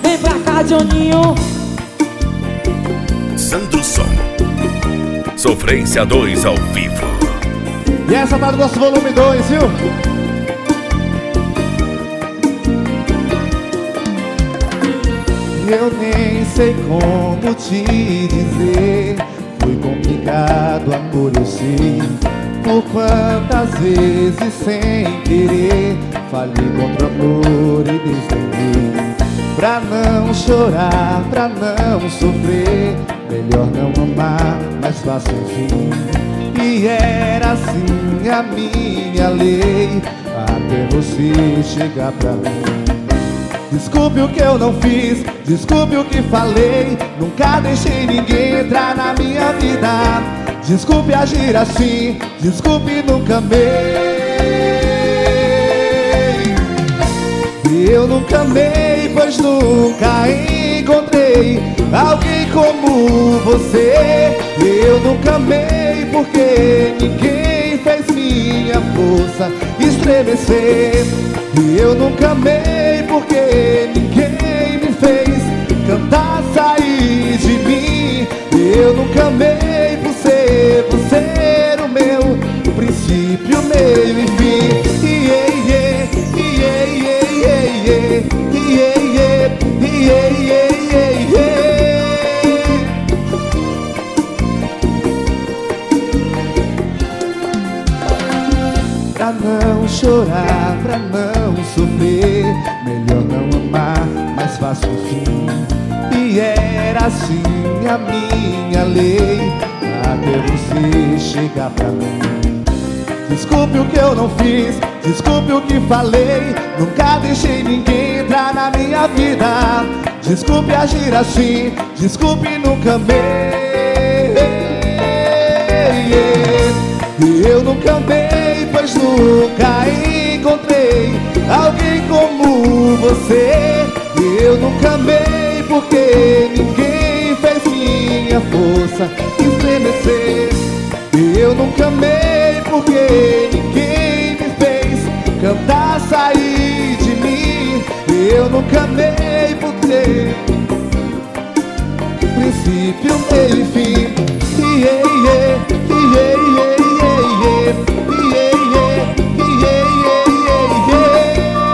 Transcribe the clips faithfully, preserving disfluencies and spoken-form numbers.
Vem pra cá, Johninho. Sandro Som, Sofrência dois ao vivo. E essa tá no nosso volume dois, viu? Eu nem sei como te dizer, foi complicado, amor, eu sei. Por quantas vezes sem querer falei contra o amor e desliguei. Pra não chorar, pra não sofrer, melhor não amar, mais fácil enfim. E era assim a minha lei, até você chegar pra mim. Desculpe o que eu não fiz, desculpe o que falei, nunca deixei ninguém entrar na minha vida. Desculpe agir assim, desculpe nunca amei. Eu nunca amei, pois nunca encontrei alguém como você. Eu nunca amei porque ninguém fez minha força estremecer. Eu nunca amei porque ninguém me fez cantar, sair de mim. Eu nunca amei por ser, por ser o meu princípio, meio e fim. Yeah, yeah, yeah, yeah, yeah, yeah, yeah, yeah, yeah, yeah. Pra não chorar, pra não sofrer, melhor não amar, mais fácil o fim. E era assim a minha lei, até você chegar pra mim. Desculpe o que eu não fiz, desculpe o que falei, nunca deixei ninguém entrar na minha vida. Desculpe agir assim, desculpe nunca amei. Eu nunca amei, pois nunca encontrei alguém como você. Eu nunca amei porque ninguém fez minha força estremecer. Eu nunca amei porque ninguém me fez cantar, sair de mim. Eu nunca amei porque princípio, meio e fim. Yeah, yeah, yeah, yeah, yeah, yeah, yeah, yeah, yeah,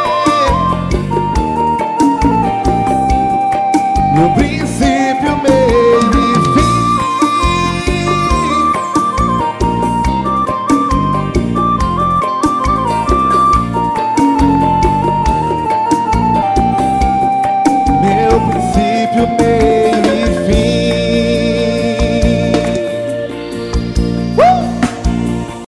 yeah. Meu princípio, meio e fim. Meu princípio, meio